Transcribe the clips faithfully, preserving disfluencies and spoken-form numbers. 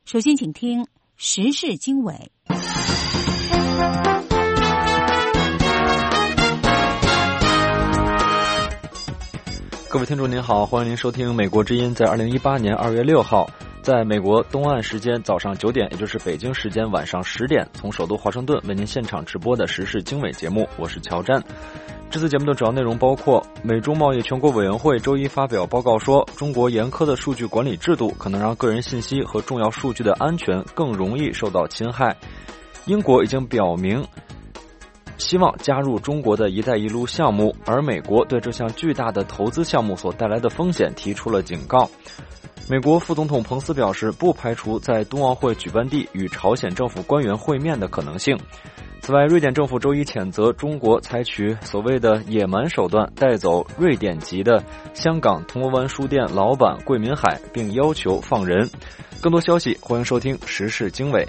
首先，请听时事经纬。 各位听众您好，欢迎您收听美国之音在二零一八年二月六号在美国东岸时间早上九点，也就是北京时间晚上十点，从首都华盛顿为您现场直播的时事经纬节目，我是乔詹。这次节目的主要内容包括：美中贸易全国委员会周一发表报告说，中国严苛的数据管理制度可能让个人信息和重要数据的安全更容易受到侵害；英国已经表明希望加入中国的一带一路项目，而美国对这项巨大的投资项目所带来的风险提出了警告。美国副总统彭斯表示，不排除在冬奥会举办地与朝鲜政府官员会面的可能性。此外，瑞典政府周一谴责中国采取所谓的野蛮手段带走瑞典籍的香港铜锣湾书店老板桂民海，并要求放人。更多消息，欢迎收听时事经纬。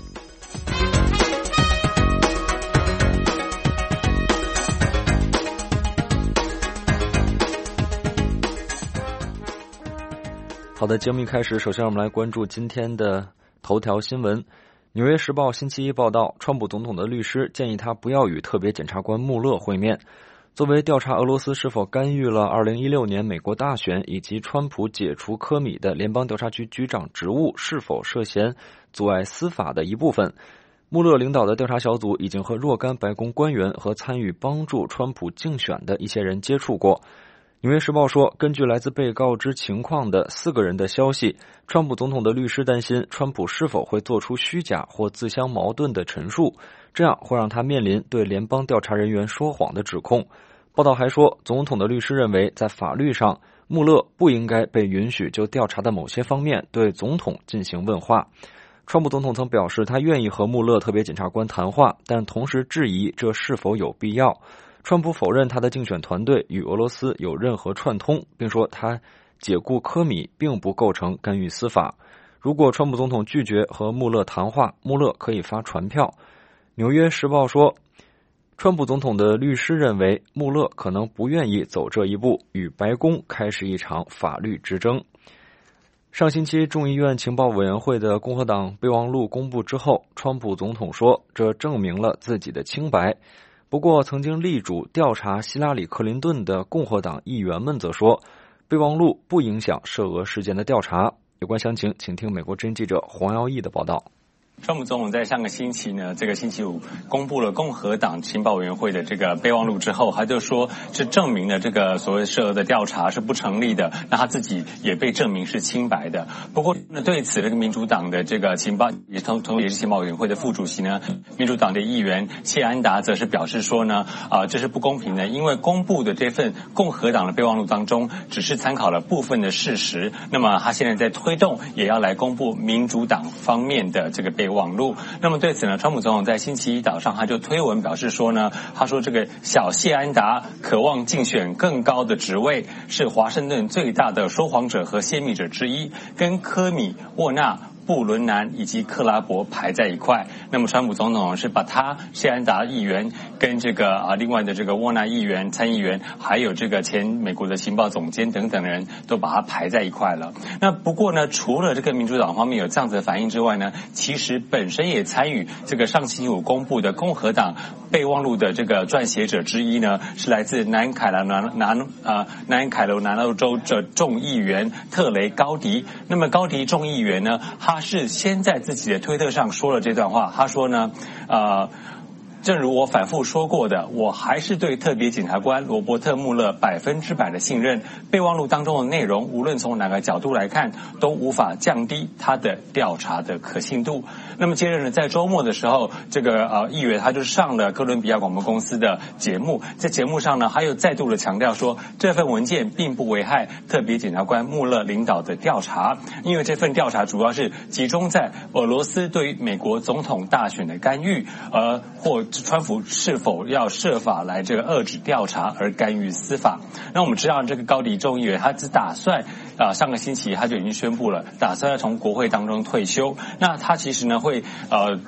好的，节目一开始，首先让我们来关注今天的头条新闻。纽约时报星期一报道，川普总统的律师建议他不要与特别检察官穆勒会面。作为调查俄罗斯是否干预了二零一六年美国大选以及川普解除科米的联邦调查局局长职务是否涉嫌阻碍司法的一部分，穆勒领导的调查小组已经和若干白宫官员和参与帮助川普竞选的一些人接触过。纽约时报说，根据来自被告知情况的四个人的消息，川普总统的律师担心川普是否会做出虚假或自相矛盾的陈述，这样会让他面临对联邦调查人员说谎的指控。报道还说，总统的律师认为，在法律上，穆勒不应该被允许就调查的某些方面对总统进行问话。川普总统曾表示，他愿意和穆勒特别检察官谈话，但同时质疑这是否有必要。川普否认他的竞选团队与俄罗斯有任何串通，并说他解雇科米并不构成干预司法。如果川普总统拒绝和穆勒谈话，穆勒可以发传票。纽约时报说，川普总统的律师认为穆勒可能不愿意走这一步，与白宫开始一场法律之争。上星期众议院情报委员会的共和党备忘录公布之后，川普总统说，这证明了自己的清白。不过，曾经力主调查希拉里·克林顿的共和党议员们则说，备忘录不影响涉俄事件的调查。有关详情，请听美国之音记者黄耀义的报道。 川普总统在上个星期呢，这个星期五公布了共和党情报委员会的这个备忘录之后，他就说是证明了这个所谓涉俄的调查是不成立的，那他自己也被证明是清白的。不过呢，对此这个民主党的这个情报也同同也是情报委员会的副主席呢，民主党的议员谢安达则是表示说呢，啊、呃、这是不公平的，因为公布的这份共和党的备忘录当中只是参考了部分的事实，那么他现在在推动也要来公布民主党方面的这个备忘录。那么对此呢，川普总统在星期一早上他就推文表示说呢，他说这个小谢安达渴望竞选更高的职位，是华盛顿最大的说谎者和泄密者之一，跟科米、沃纳、布伦南以及克拉伯排在一块。那么川普总统是把他谢安达议员跟这个啊另外的这个沃纳议员参议员还有这个前美国的情报总监等等的人都把他排在一块了。那不过呢，除了这个民主党方面有这样子的反应之外呢，其实本身也参与这个上星期五公布的共和党备忘录的这个撰写者之一呢，是来自南卡罗南南呃南卡罗来纳州的众议员特雷高迪。那么高迪众议员呢，他是先在自己的推特上说了这段话，他说呢，呃。正如我反复说过的，我还是对特别检察官罗伯特·穆勒百分之百的信任。备忘录当中的内容，无论从哪个角度来看，都无法降低他的调查的可信度。那么接着呢，在周末的时候，这个呃议员他就上了哥伦比亚广播公司的节目，在节目上呢，他又再度的强调说，这份文件并不危害特别检察官穆勒领导的调查，因为这份调查主要是集中在俄罗斯对于美国总统大选的干预，而或川普是否要设法来这个遏制调查而干预司法。那我们知道这个高迪众议员他只打算啊、呃、上个星期他就已经宣布了打算要从国会当中退休。那他其实呢会呃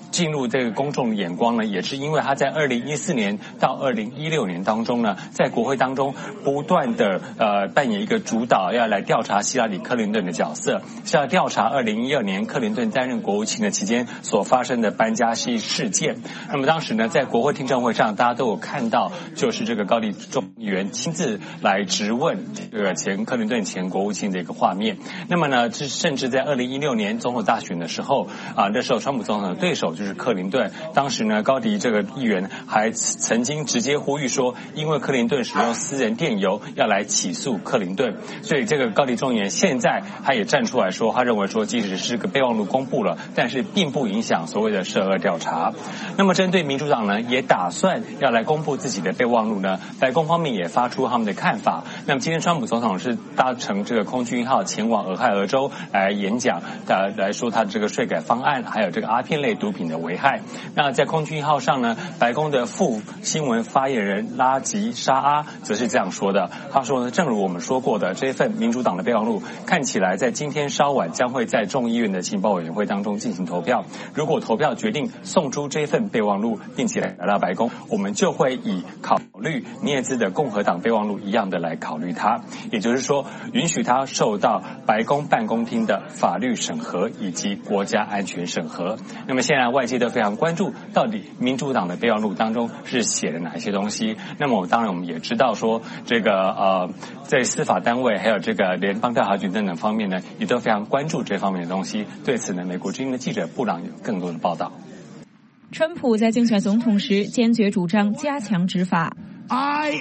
进入这个公众眼光呢，也是因为他在二零一四年到二零一六年当中呢，在国会当中不断的呃扮演一个主导，要来调查希拉里·克林顿的角色，是要调查二零一二年克林顿担任国务卿的期间所发生的班加西事件。那么当时呢，在国会听证会上，大家都有看到，就是这个高丽众议员亲自来质问这个前克林顿前国务卿的一个画面。那么呢，甚至在二零一六年总统大选的时候啊，那时候川普总统的对手就是克林顿，当时呢，高迪这个议员还曾经直接呼吁说，因为克林顿使用私人电邮，要来起诉克林顿。所以这个高迪众议员现在他也站出来说，他认为说，即使是个备忘录公布了，但是并不影响所谓的涉俄调查。那么针对民主党呢，也打算要来公布自己的备忘录呢，白宫方面也发出他们的看法。那么今天川普总统是搭乘这个空军一号前往俄亥俄州来演讲，呃，来说他的这个税改方案，还有这个阿片类毒品的危害。那在空军一号上呢，白宫的副新闻发言人拉吉沙阿则是这样说的，他说呢，正如我们说过的，这一份民主党的备忘录看起来在今天稍晚将会在众议院的情报委员会当中进行投票。如果投票决定送出这份备忘录，并且来到白宫，我们就会以考虑涅兹的共和党备忘录一样的来考虑它，也就是说，允许它受到白宫办公厅的法律审核以及国家安全审核。那么现在外界都非常关注，到底民主党的备忘录当中是写了哪一些东西？那么当然我们也知道说，这个呃，在司法单位还有这个联邦调查局等等方面呢，也都非常关注这方面的东西。对此呢，美国之音的记者布朗有更多的报道。 川普在竞选总统时坚决主张加强执法。 I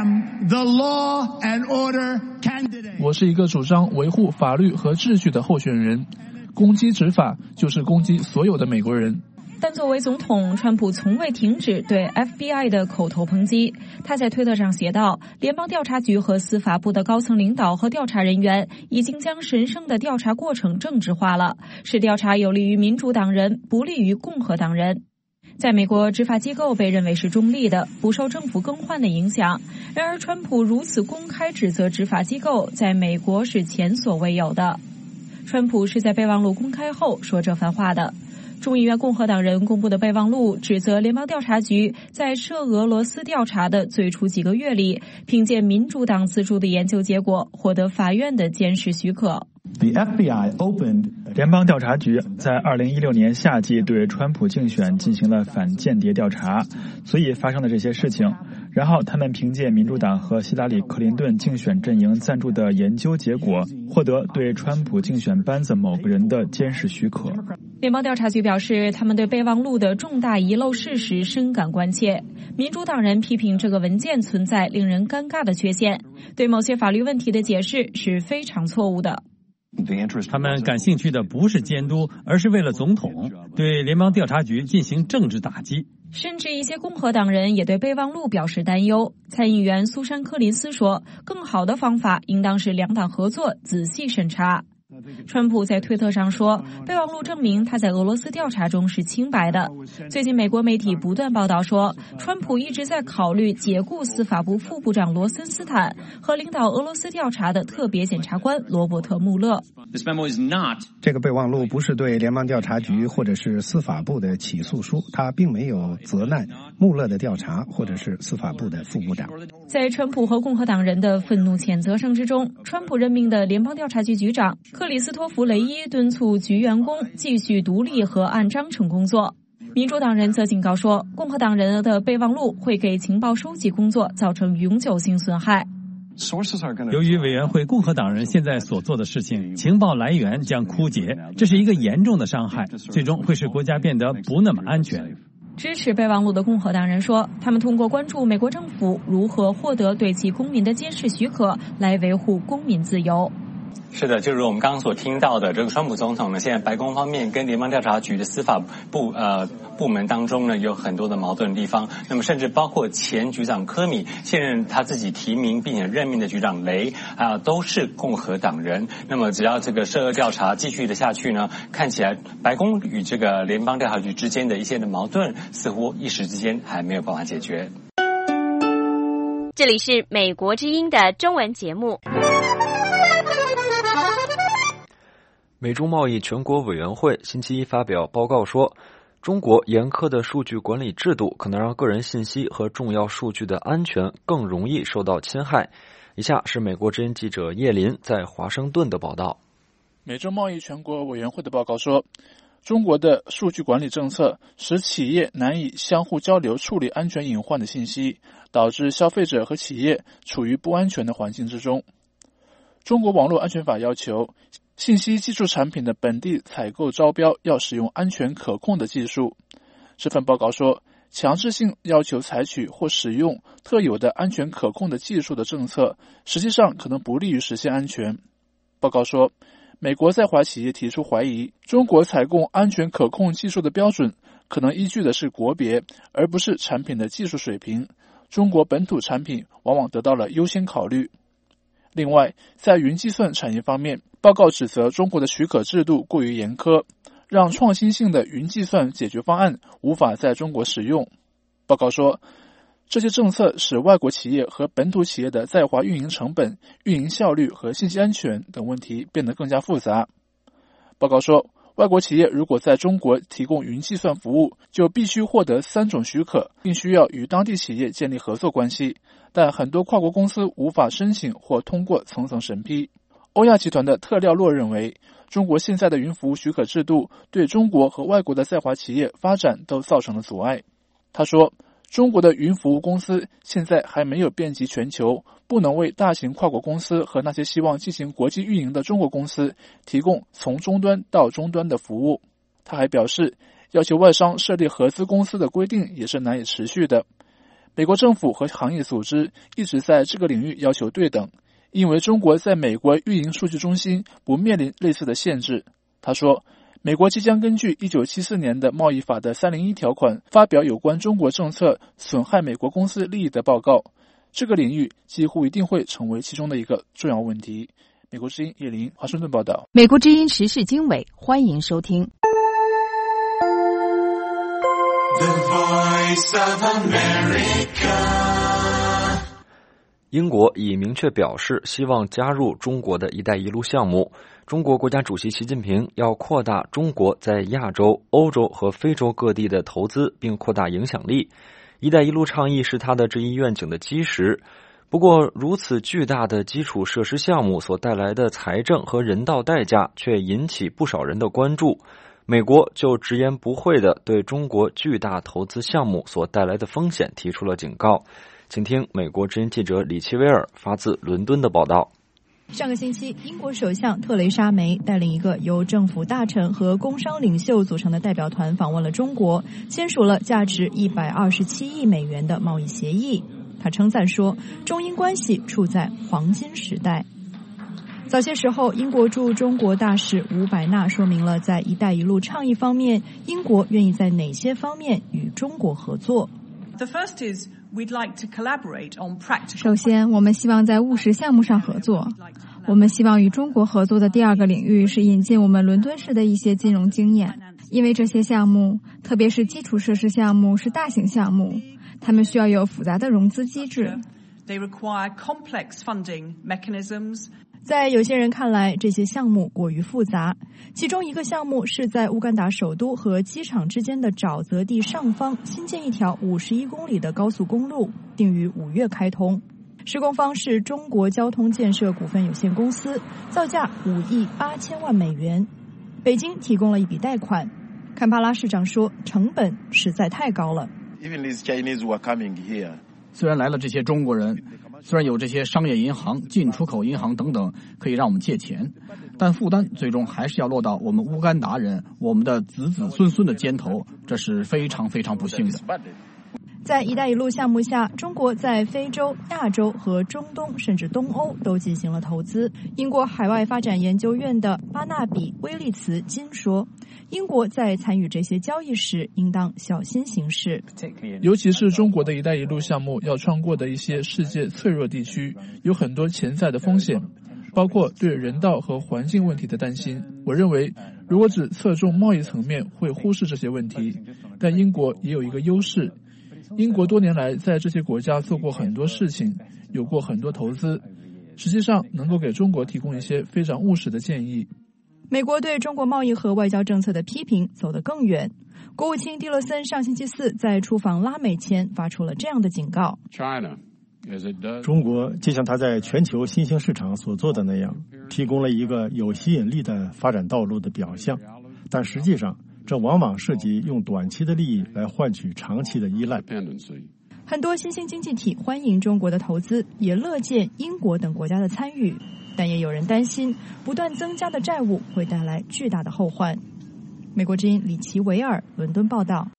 am the law and order candidate. 我是一个主张维护法律和秩序的候选人，攻击执法就是攻击所有的美国人。 但作为总统，川普从未停止对 F B I 的口头抨击。他在推特上写道，联邦调查局和司法部的高层领导和调查人员已经将神圣的调查过程政治化了，使调查有利于民主党人，不利于共和党人。在美国，执法机构被认为是中立的，不受政府更换的影响。然而，川普如此公开指责执法机构，在美国是前所未有的。川普是在备忘录公开后说这番话的。众议院共和党人公布的备忘录指责联邦调查局在涉俄罗斯调查的最初几个月里，凭借民主党资助的研究结果获得法院的监视许可。 The F B I opened 联邦调查局在二零一六年夏季对川普竞选进行了反间谍调查，所以发生了这些事情。然后他们凭借民主党和希拉里·克林顿竞选阵营赞助的研究结果，获得对川普竞选班子某个人的监视许可。 联邦调查局表示，他们对备忘录的重大遗漏事实深感关切。民主党人批评这个文件存在令人尴尬的缺陷，对某些法律问题的解释是非常错误的。 他们感兴趣的不是监督，而是为了总统对联邦调查局进行政治打击。 甚至一些共和党人也对备忘录表示担忧。参议员苏珊·柯林斯说，更好的方法应当是两党合作，仔细审查。川普在推特上说，备忘录证明他在俄罗斯调查中是清白的。最近美国媒体不断报道说，川普一直在考虑解雇司法部副部长罗森斯坦和领导俄罗斯调查的特别检察官罗伯特·穆勒。 这个备忘录不是对联邦调查局或者是司法部的起诉书，它并没有责难穆勒的调查或者是司法部的副部长。 在川普和共和党人的愤怒谴责声之中，川普任命的联邦调查局局长克里斯托弗·雷伊敦促局员工继续独立和按章程工作。民主党人则警告说，共和党人的备忘录会给情报收集工作造成永久性损害。 由于委员会共和党人现在所做的事情，情报来源将枯竭，这是一个严重的伤害，最终会使国家变得不那么安全。 支持备忘录的共和党人说，他们通过关注美国政府如何获得对其公民的监视许可来维护公民自由。 是的，就如我们刚刚所听到的，这个川普总统呢，现在白宫方面跟联邦调查局的司法部呃部门当中呢，有很多的矛盾的地方。那么甚至包括前局长科米，现任他自己提名并且任命的局长雷啊、呃，都是共和党人。那么只要这个涉俄调查继续的下去呢，看起来白宫与这个联邦调查局之间的一些的矛盾，似乎一时之间还没有办法解决。 这里是美国之音的中文节目。 美中贸易全国委员会星期一发表报告说， 中国严苛的数据管理制度可能让个人信息和重要数据的安全更容易受到侵害。以下是美国之音记者叶林在华盛顿的报道。 美洲贸易全国委员会的报告说，中国的数据管理政策使企业难以相互交流处理安全隐患的信息，导致消费者和企业处于不安全的环境之中。中国网络安全法要求信息技术产品的本地采购招标要使用安全可控的技术。这份报告说，强制性要求采取或使用特有的安全可控的技术的政策，实际上可能不利于实现安全。报告说，美国在华企业提出怀疑，中国采购安全可控技术的标准可能依据的是国别，而不是产品的技术水平。中国本土产品往往得到了优先考虑。另外，在云计算产业方面，报告指责中国的许可制度过于严苛，让创新性的云计算解决方案无法在中国使用。报告说，这些政策使外国企业和本土企业的在华运营成本、运营效率和信息安全等问题变得更加复杂。报告说，外国企业如果在中国提供云计算服务，就必须获得三种许可，并需要与当地企业建立合作关系，但很多跨国公司无法申请或通过层层审批。欧亚集团的特廖洛认为，中国现在的云服务许可制度对中国和外国的在华企业发展都造成了阻碍。他说，中国的云服务公司现在还没有遍及全球，不能为大型跨国公司和那些希望进行国际运营的中国公司提供从终端到终端的服务。他还表示，要求外商设立合资公司的规定也是难以持续的。美国政府和行业组织一直在这个领域要求对等，因为中国在美国运营数据中心不面临类似的限制。他说，美国即将根据一九七四年的贸易法的三零一条款发表有关中国政策损害美国公司利益的报告，这个领域几乎一定会成为其中的一个重要问题。美国之音叶林，华盛顿报道。 美国之音时事经纬，欢迎收听。 The Voice of America。 英国已明确表示希望加入中国的一带一路项目。中国国家主席习近平要扩大中国在亚洲、欧洲和非洲各地的投资，并扩大影响力。一带一路倡议是他的这一愿景的基石。不过，如此巨大的基础设施项目所带来的财政和人道代价却引起不少人的关注。美国就直言不讳地对中国巨大投资项目所带来的风险提出了警告。请听美国之音记者李奇威尔发自伦敦的报道。 上个星期，英国首相特蕾莎梅带领一个由政府大臣和工商领袖组成的代表团访问了中国，签署了价值一百二十七亿美元的贸易协议。他称赞说，中英关系处在黄金时代。早些时候，英国驻中国大使伍百纳说明了在一带一路倡议方面，英国愿意在哪些方面与中国合作。 首先，我们希望在务实项目上合作。我们希望与中国合作的第二个领域是引进我们伦敦市的一些金融经验，因为这些项目，特别是基础设施项目，是大型项目，他们需要有复杂的融资机制。 在有些人看来，这些项目过于复杂。其中一个项目是在乌干达首都和机场之间的沼泽地上方新建一条五十一公里的高速公路，定于五月开通。施工方是中国交通建设股份有限公司，造价五亿八千万美元。北京提供了一笔贷款。坎帕拉市长说，成本实在太高了。 虽然来了这些中国人，虽然有这些商业银行、进出口银行等等可以让我们借钱，但负担最终还是要落到我们乌干达人、我们的子子孙孙的肩头，这是非常非常不幸的。 在一带一路项目下，中国在非洲、亚洲和中东甚至东欧都进行了投资。英国海外发展研究院的巴纳比·威利茨金说，英国在参与这些交易时应当小心行事， 尤其是中国的一带一路项目要穿过的一些世界脆弱地区，有很多潜在的风险，包括对人道和环境问题的担心。我认为如果只侧重贸易层面会忽视这些问题，但英国也有一个优势，英国多年来在这些国家做过很多事情，有过很多投资，实际上能够给中国提供一些非常务实的建议。 美国对中国贸易和外交政策的批评走得更远。 国务卿蒂勒森上星期四在出访拉美前发出了这样的警告。 中国就像它在全球新兴市场所做的那样，提供了一个有吸引力的发展道路的表象，但实际上这往往涉及用短期的利益来换取长期的依赖。 很多新兴经济体欢迎中国的投资，也乐见英国等国家的参与，但也有人担心不断增加的债务会带来巨大的后患。美国之音李奇维尔伦敦报道。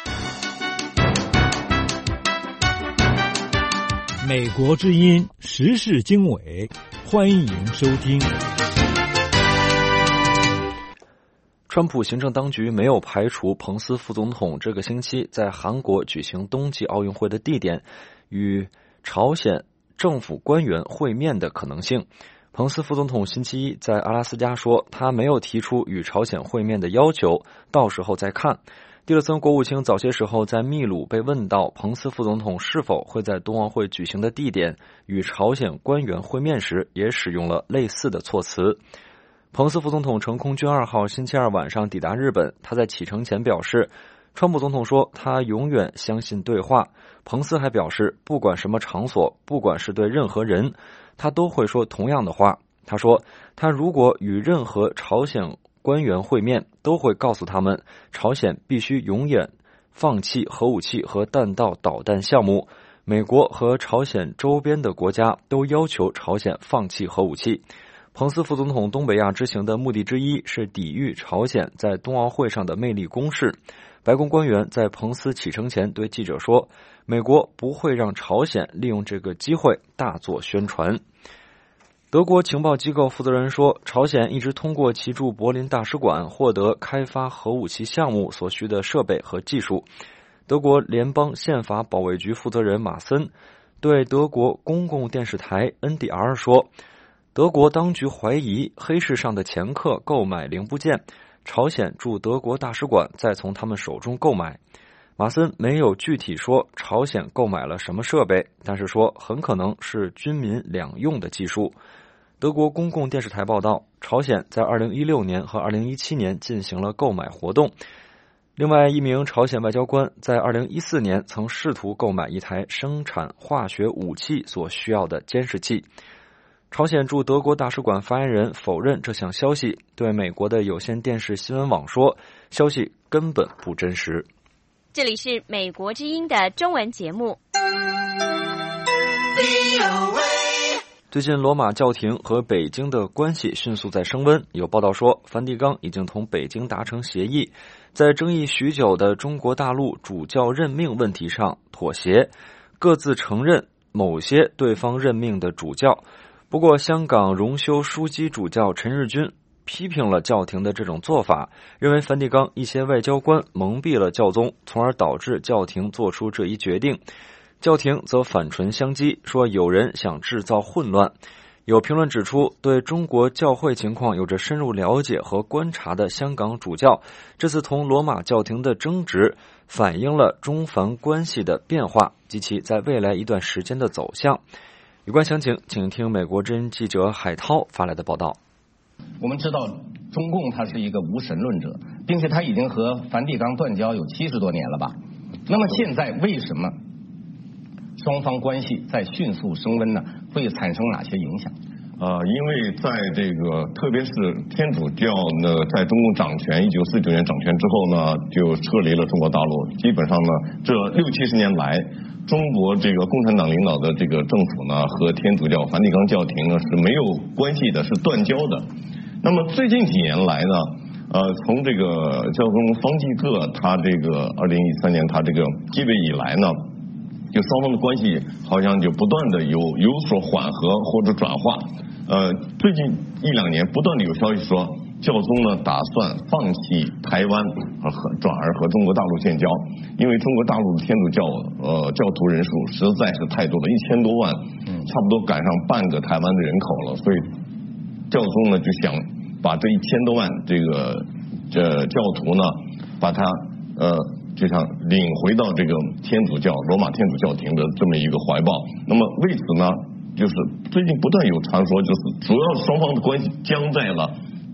美国之音时事经纬，欢迎收听。 川普行政当局没有排除彭斯副总统这个星期在韩国举行冬季奥运会的地点与朝鲜政府官员会面的可能性。彭斯副总统星期一在阿拉斯加说，他没有提出与朝鲜会面的要求，到时候再看。蒂勒森国务卿早些时候在秘鲁被问到彭斯副总统是否会在冬奥会举行的地点与朝鲜官员会面时，也使用了类似的措辞。彭斯副总统乘空军二号星期二晚上抵达日本，他在启程前表示，川普总统说他永远相信对话。彭斯还表示，不管什么场所，不管是对任何人，他都会说同样的话。他说，他如果与任何朝鲜官员会面，都会告诉他们，朝鲜必须永远放弃核武器和弹道导弹项目。美国和朝鲜周边的国家都要求朝鲜放弃核武器。彭斯副总统东北亚之行的目的之一是抵御朝鲜在冬奥会上的魅力攻势。白宫官员在彭斯启程前对记者说，美国不会让朝鲜利用这个机会大做宣传。德国情报机构负责人说，朝鲜一直通过其驻柏林大使馆获得开发核武器项目所需的设备和技术。德国联邦宪法保卫局负责人马森对德国公共电视台 N D R 说，德国当局怀疑黑市上的掮客购买零部件，朝鲜驻德国大使馆再从他们手中购买。马森没有具体说朝鲜购买了什么设备，但是说很可能是军民两用的技术。德国公共电视台报道，朝鲜在二零一六年和二零一七年进行了购买活动。另外一名朝鲜外交官在二零一四年曾试图购买一台生产化学武器所需要的监视器。朝鲜驻德国大使馆发言人否认这项消息，对美国的有线电视新闻网说，消息根本不真实。 这里是美国之音的中文节目。 最近罗马教廷和北京的关系迅速在升温，有报道说梵蒂冈已经同北京达成协议，在争议许久的中国大陆主教任命问题上妥协，各自承认某些对方任命的主教。不过香港荣休枢机主教陈日君批评了教廷的这种做法，认为梵蒂冈一些外交官蒙蔽了教宗，从而导致教廷做出这一决定。教廷则反唇相讥，说有人想制造混乱。有评论指出，对中国教会情况有着深入了解和观察的香港主教，这次同罗马教廷的争执反映了中梵关系的变化及其在未来一段时间的走向。有关详情，请听美国之音记者海涛发来的报道。 我们知道中共他是一个无神论者，并且他已经和梵蒂冈断交有七十多年了吧。那么现在为什么双方关系在迅速升温呢？会产生哪些影响？ 呃，因为在这个特别是天主教呢，在中共掌权一九四九年掌权之后呢，就撤离了中国大陆。基本上呢，这六七十年来，中国这个共产党领导的这个政府呢，和天主教梵蒂冈教廷呢是没有关系的，是断交的。那么最近几年来呢，呃，从这个教宗方济各他这个二零一三年他这个继位以来呢，就双方的关系好像就不断的有有所缓和或者转化。呃，最近一两年不断的有消息说，教宗呢打算放弃台湾和转而和中国大陆建交，因为中国大陆的天主教呃教徒人数实在是太多了，一千多万，差不多赶上半个台湾的人口了，所以教宗呢就想把这一千多万这个这教徒呢，把他呃就想领回到这个天主教罗马天主教廷的这么一个怀抱。那么为此呢，就是最近不断有传说，就是主要双方的关系僵在了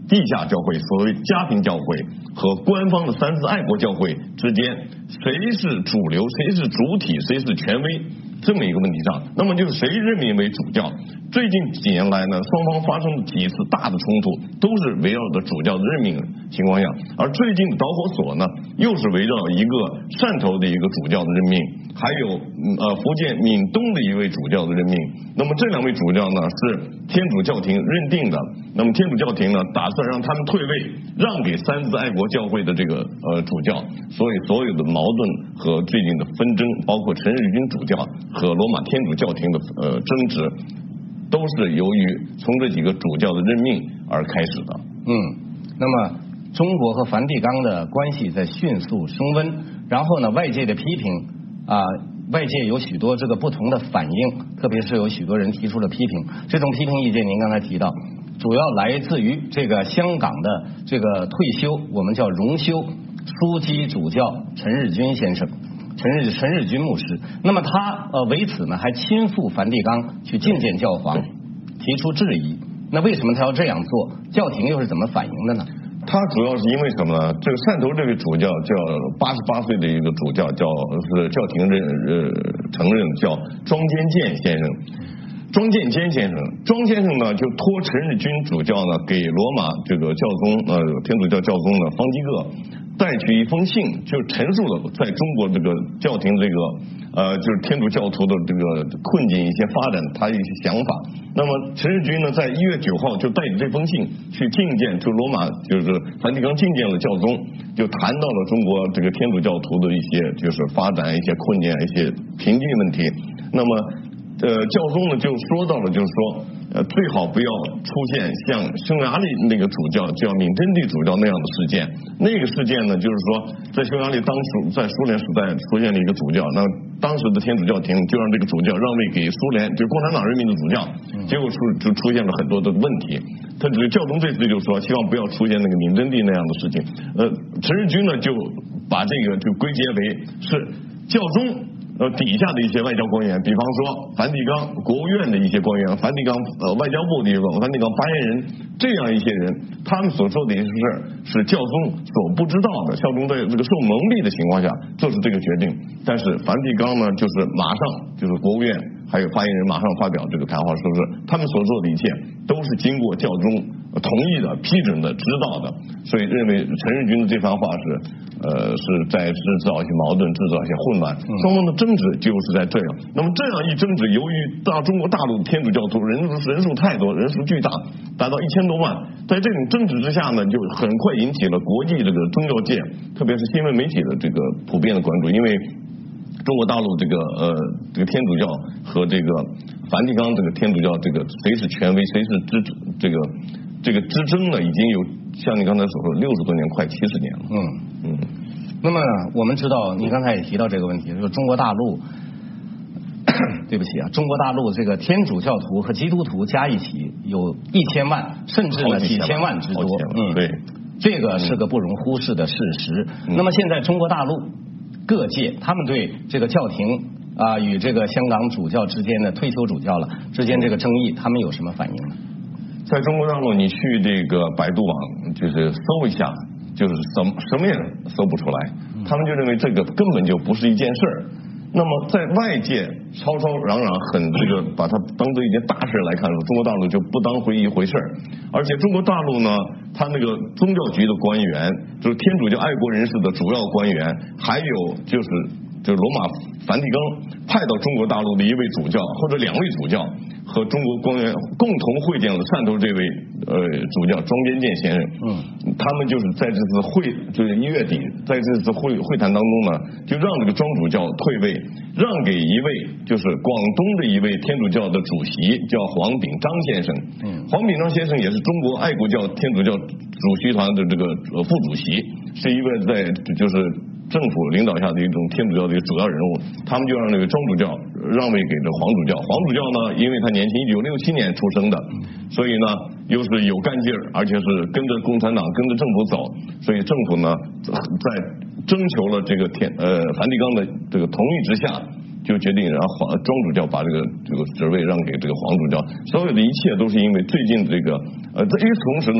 地下教会，所谓家庭教会和官方的三自爱国教会之间，谁是主流，谁是主体，谁是权威，这么一个问题上，那么就是谁任命为主教。最近几年来呢，双方发生的几次大的冲突，都是围绕着主教的任命情况下，而最近的导火索呢，又是围绕一个汕头的一个主教的任命，还有呃福建闽东的一位主教的任命。那么这两位主教呢，是天主教廷认定的，那么天主教廷呢，打算让他们退位，让给三自爱国教会的这个呃主教，所以所有的矛盾和最近的纷争，包括陈日君主教和罗马天主教廷的呃争执，都是由于从这几个主教的任命而开始的。 嗯，那么中国和梵蒂冈的关系在迅速升温，然后呢，外界的批评啊、呃，外界有许多这个不同的反应，特别是有许多人提出了批评。这种批评意见，您刚才提到，主要来自于这个香港的这个退休，我们叫荣休枢机主教陈日君先生。陈日陈日君牧师，那么他呃为此呢还亲赴梵蒂冈去觐见教皇，提出质疑。那为什么他要这样做？教廷又是怎么反应的呢？ 他主要是因为什么呢？这个汕头这位主教叫八十八岁的一个主教，叫是教廷认呃承认叫庄坚健先生。庄建坚先生，庄先生呢就托陈日君主教呢给罗马这个教宗呃天主教教宗呢方济各带去一封信，就陈述了在中国这个教廷这个呃就是天主教徒的这个困境一些发展，他一些想法。那么陈日君呢在一月九号就带着这封信去觐见，就罗马就是梵蒂冈觐见了教宗，就谈到了中国这个天主教徒的一些就是发展一些困境一些瓶颈问题。那么呃，教宗呢就说到了，就是说，呃，最好不要出现像匈牙利那个主教叫闵真地主教那样的事件。那个事件呢，就是说，在匈牙利当时在苏联时代出现了一个主教，那当时的天主教廷就让这个主教让位给苏联，就共产党任命的主教，结果出就出现了很多的问题。他这个教宗这次就说，希望不要出现那个闵真地那样的事情。呃，陈日君呢就把这个就归结为是教宗。呃，底下的一些外交官员，比方说梵蒂冈国务院的一些官员，梵蒂冈呃外交部的一个梵蒂冈发言人，这样一些人，他们所做的一些事是教宗所不知道的，教宗在这个受蒙蔽的情况下做出这个决定。但是梵蒂冈呢，就是马上就是国务院还有发言人马上发表这个谈话，说是他们所做的一切都是经过教宗同意的、批准的、指导的，所以认为陈日君的这番话是。呃，是在制造一些矛盾，制造一些混乱，双方的争执就是在这样。那么这样一争执，由于到中国大陆天主教徒人数人数太多，人数巨大，达到一千多万，在这种争执之下呢，就很快引起了国际这个宗教界，特别是新闻媒体的这个普遍的关注，因为中国大陆这个呃这个天主教和这个梵蒂冈这个天主教这个谁是权威，谁是支这个这个之争呢，已经有像你刚才所说六十多年，快七十年了。 嗯嗯。那么我们知道，你刚才也提到这个问题，就是中国大陆，对不起啊，中国大陆这个天主教徒和基督徒加一起有一千万，甚至呢几千万之多。 嗯，对， 这个是个不容忽视的事实。嗯、那么现在中国大陆各界，他们对这个教廷啊、呃、与这个香港主教之间的退休主教了之间这个争议，他们有什么反应呢？ 在中国大陆，你去这个百度网就是搜一下。就是什么什么也搜不出来，他们就认为这个根本就不是一件事儿。那么在外界吵吵嚷嚷，很这个把它当做一件大事来看，中国大陆就不当回一回事儿。而且中国大陆呢，他那个宗教局的官员，就是天主教爱国人士的主要官员，还有就是就是罗马梵蒂冈派到中国大陆的一位主教或者两位主教。和中国官员共同会见了汕头这位呃主教庄坚健先生，嗯，他们就是在这次会就是一月底，在这次会会谈当中呢，就让这个庄主教退位，让给一位就是广东的一位天主教的主席，叫黄秉章先生。嗯，黄秉章先生也是中国爱国教天主教主席团的这个副主席，是一位在就是政府领导下的一种天主教的主要人物。他们就让那个庄主教让位给这黄主教，黄主教呢，因为他年轻，一九六七年出生的，所以呢又是有干劲儿，而且是跟着共产党跟着政府走，所以政府呢在征求了这个天呃梵蒂冈的这个同意之下，就决定让黄庄主教把这个这个职位让给这个黄主教。所有的一切都是因为最近这个呃，与此同时呢，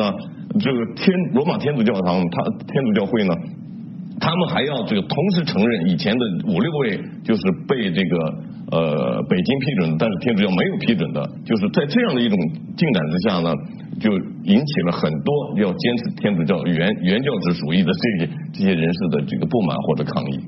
这个天罗马天主教堂，他天主教会呢，他们还要这个同时承认以前的五六位就是被这个呃北京批准，但是天主教没有批准的，就是在这样的一种进展之下呢，就引起了很多要坚持天主教原原教旨主义的这些这些人士的这个不满或者抗议。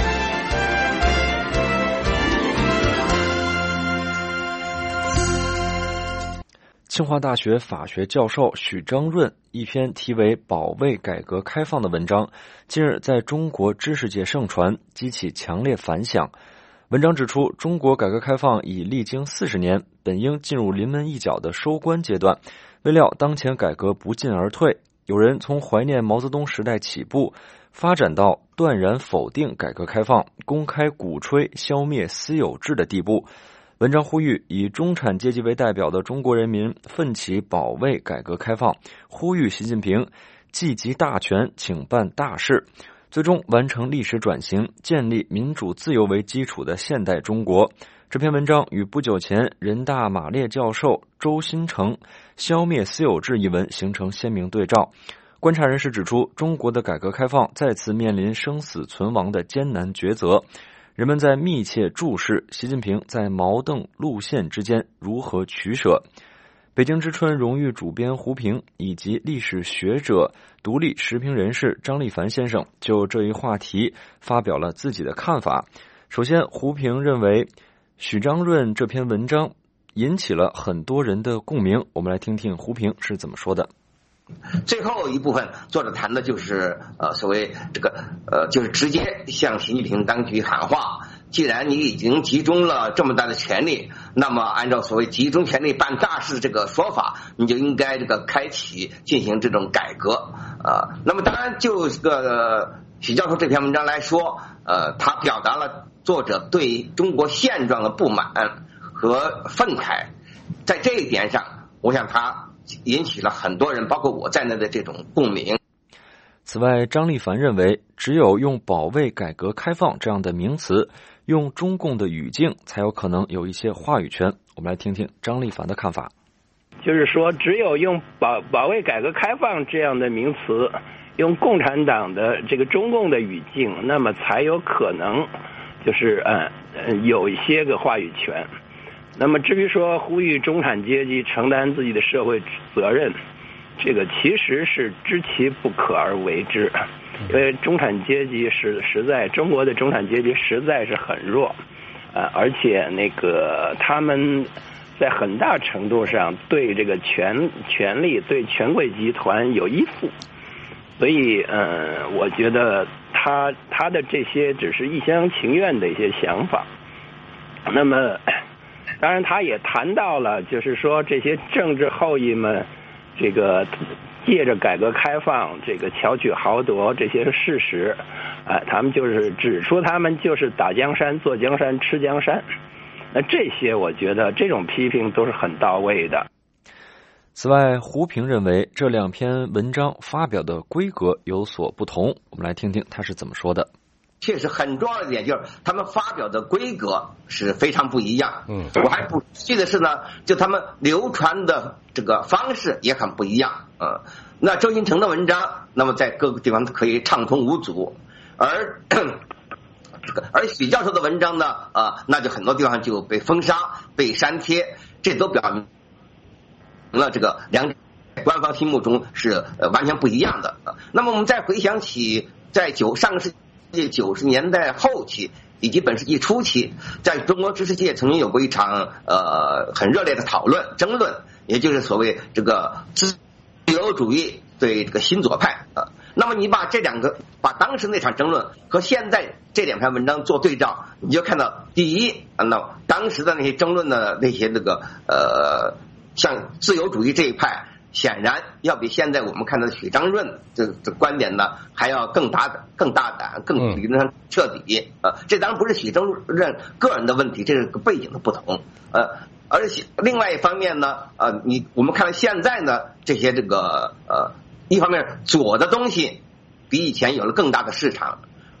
清华大学法学教授许章润一篇题为《保卫改革开放》的文章，近日在中国知识界盛传，激起强烈反响。文章指出，中国改革开放已历经四十年，本应进入临门一脚的收官阶段，未料当前改革不进而退，有人从怀念毛泽东时代起步，发展到断然否定改革开放，公开鼓吹消灭私有制的地步。文章呼吁以中产阶级为代表的中国人民奋起保卫改革开放，呼吁习近平既集大权，请办大事，最终完成历史转型，建立民主自由为基础的现代中国。这篇文章与不久前人大马列教授周新成消灭私有制一文形成鲜明对照。观察人士指出，中国的改革开放再次面临生死存亡的艰难抉择，人们在密切注视习近平在矛盾路线之间如何取舍。北京之春荣誉主编胡平以及历史学者、独立时评人士张立凡先生就这一话题发表了自己的看法。首先，胡平认为许章润这篇文章引起了很多人的共鸣，我们来听听胡平是怎么说的。 最后一部分作者谈的就是呃所谓这个呃就是直接向习近平当局喊话，既然你已经集中了这么大的权力，那么按照所谓集中权力办大事这个说法，你就应该这个开启进行这种改革啊、呃。那么当然就这个许教授这篇文章来说，呃他表达了作者对中国现状的不满和愤慨，在这一点上我想他引起了很多人包括我在内的这种共鸣。 此外，张立凡认为只有用保卫改革开放这样的名词，用中共的语境，才有可能有一些话语权。我们来听听张立凡的看法。 就是说只有用保保卫改革开放这样的名词，用共产党的这个中共的语境，那么才有可能就是呃有一些个话语权。那么至于说呼吁中产阶级承担自己的社会责任，这个其实是知其不可而为之，因为中产阶级是实在中国的中产阶级实在是很弱，呃，而且那个他们在很大程度上对这个权权力对权贵集团有依附，所以呃，我觉得他他的这些只是一厢情愿的一些想法。那么当然他也谈到了就是说这些政治后裔们这个借着改革开放这个巧取豪夺这些事实，呃，他们就是指出他们就是打江山坐江山吃江山，那这些我觉得这种批评都是很到位的。 此外，胡平认为这两篇文章发表的规格有所不同，我们来听听他是怎么说的。 确实很重要的一点就是他们发表的规格是非常不一样。嗯，我还不记得是呢，就他们流传的这个方式也很不一样。嗯，那周新成的文章，那么在各个地方可以畅通无阻，而而许教授的文章呢，啊，那就很多地方就被封杀、被删帖，这都表明了这个两者官方心目中是呃完全不一样的。那么我们再回想起在九上个世纪九十年代后期以及本世纪初期，在中国知识界曾经有过一场呃很热烈的讨论争论，也就是所谓这个自由主义对这个新左派啊。那么你把这两个把当时那场争论和现在这两篇文章做对照，你就看到第一，那当时的那些争论的那些那个呃像自由主义这一派，显然要比现在我们看到的许章润这这观点呢还要更大胆、更大胆、更理论上彻底。呃，这当然不是许章润个人的问题，这是个背景的不同。呃，而且另外一方面呢，呃，你我们看到现在呢这些这个呃，一方面左的东西比以前有了更大的市场，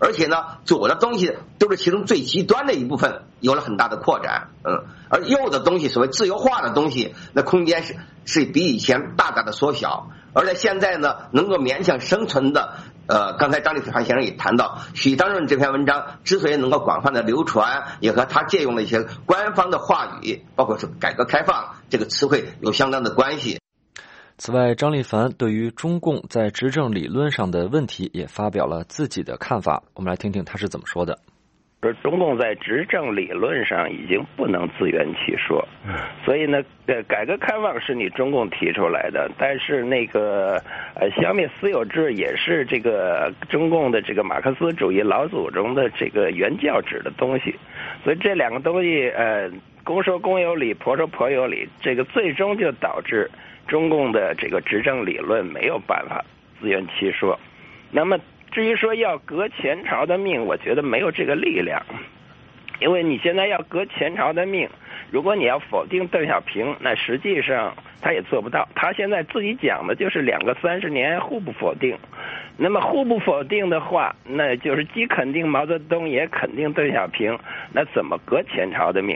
而且呢，左的东西都是其中最极端的一部分有了很大的扩展，嗯，而右的东西，所谓自由化的东西，那空间是是比以前大大的缩小。而在现在呢，能够勉强生存的，呃，刚才张立凡先生也谈到，许章润这篇文章之所以能够广泛的流传，也和他借用了一些官方的话语，包括是改革开放这个词汇有相当的关系。 此外，张立凡对于中共在执政理论上的问题也发表了自己的看法，我们来听听他是怎么说的。 中共在执政理论上已经不能自圆其说，所以呢，呃，改革开放是你中共提出来的，但是那个呃，消灭私有制也是这个中共的这个马克思主义老祖宗的这个原教旨的东西，所以这两个东西，呃，公说公有理，婆说婆有理，这个最终就导致中共的这个执政理论没有办法自圆其说。那么至于说要革前朝的命，我觉得没有这个力量，因为你现在要革前朝的命，如果你要否定邓小平，那实际上他也做不到。他现在自己讲的就是两个三十年互不否定，那么互不否定的话，那就是既肯定毛泽东也肯定邓小平，那怎么革前朝的命？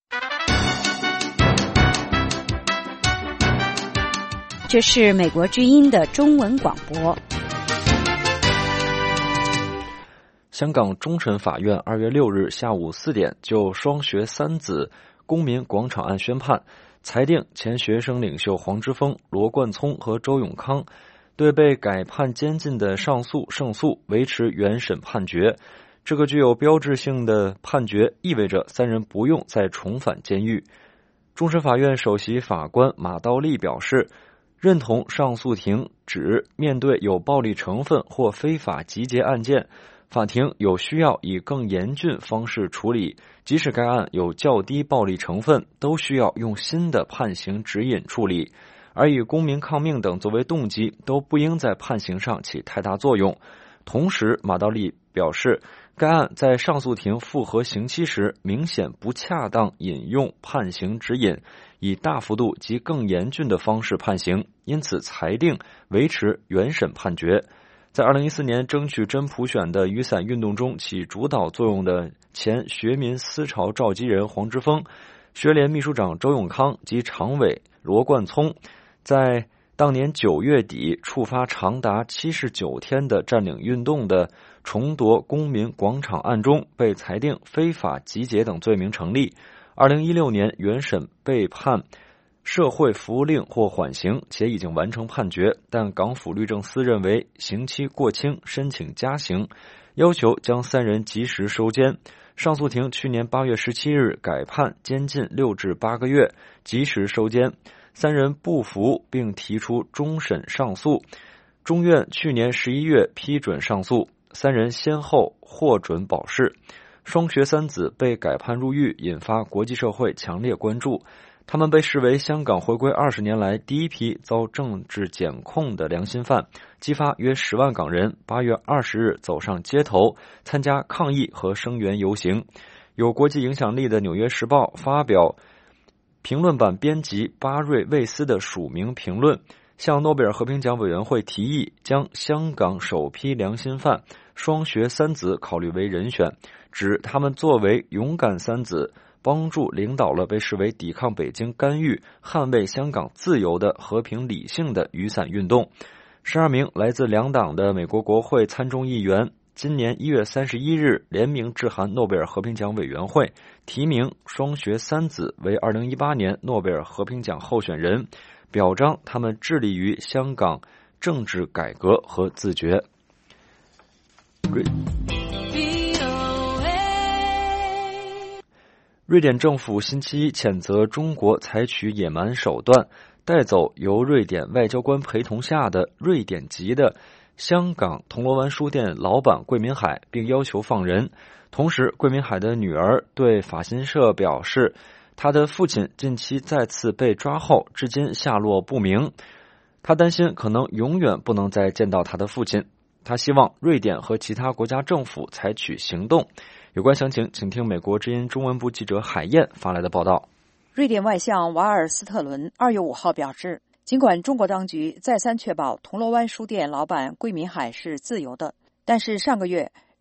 这是美国之音的中文广播。 香港终审法院二月六日下午四点就双学三子公民广场案宣判，裁定前学生领袖黄之锋、罗冠聪和周永康对被改判监禁的上诉胜诉，维持原审判决。这个具有标志性的判决意味着三人不用再重返监狱。终审法院首席法官马道立表示，认同上诉庭指面对有暴力成分或非法集结案件，法庭有需要以更严峻方式处理，即使该案有较低暴力成分，都需要用新的判刑指引处理，而以公民抗命等作为动机，都不应在判刑上起太大作用。同时，马道立表示，该案在上诉庭复核刑期时，明显不恰当引用判刑指引，以大幅度及更严峻的方式判刑，因此裁定维持原审判决。在二零一四年争取真普选的雨伞运动中起主导作用的前学民思潮召集人黄之锋、学联秘书长周永康及常委罗冠聪，在当年九月底触发长达七十九天的占领运动的重夺公民广场案中，被裁定非法集结等罪名成立。二零一六年原审被判社会服务令或缓刑，且已经完成判决，但港府律政司认为刑期过轻，申请加刑，要求将三人及时收监。上诉庭去年八月十七日改判监禁六至八个月，及时收监。三人不服并提出终审上诉，中院去年十一月批准上诉，三人先后获准保释。双学三子被改判入狱，引发国际社会强烈关注。他们被视为香港回归二十年来第一批遭政治检控的良心犯，激发约十万港人八月二十日走上街头参加抗议和声援游行。有国际影响力的《纽约时报》发表评论版编辑巴瑞魏斯的署名评论，向诺贝尔和平奖委员会提议将香港首批良心犯双学三子考虑为人选，指他们作为勇敢三子，帮助领导了被视为抵抗北京干预、捍卫香港自由的和平理性的雨伞运动。十二名来自两党的美国国会参众议员今年一月三十一日联名致函诺贝尔和平奖委员会，提名双学三子为二零一八年诺贝尔和平奖候选人，表彰他们致力于香港政治改革和自觉。瑞典政府星期一谴责中国采取野蛮手段带走由瑞典外交官陪同下的瑞典籍的香港铜锣湾书店老板桂民海，并要求放人。同时，桂民海的女儿对法新社表示，他的父亲近期再次被抓后，至今下落不明。他担心可能永远不能再见到他的父亲。他希望瑞典和其他国家政府采取行动。有关详情，请听美国之音中文部记者海燕发来的报道。 瑞典外相瓦尔斯特伦二月五号表示，尽管中国当局再三确保铜锣湾书店老板桂民海是自由的，但是上个月